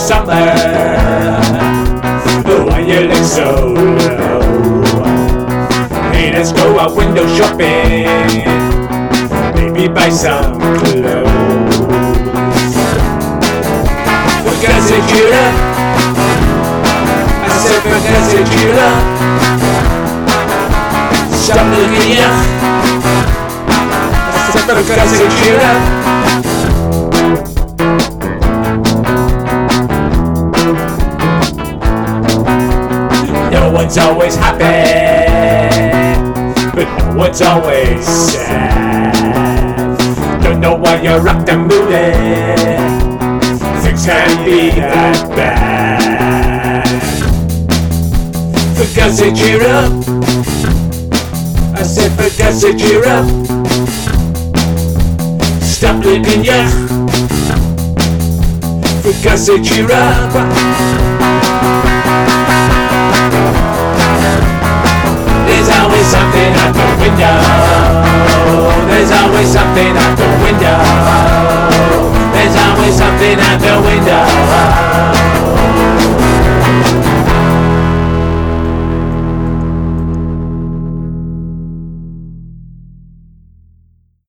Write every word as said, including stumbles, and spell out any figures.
summer. Why you look so low? Hey, let's go out window shopping, maybe buy some clothes. Because it's you up, I said because it's you up. Stop looking ya, I said because it's you up. No one's always happy, but no one's always sad. Don't know why you're rocked and moving, things can't be that bad. Because they cheer up, I said because they cheer up. Stop looking ya, because they cheer up. There's always something out the window. There's always something out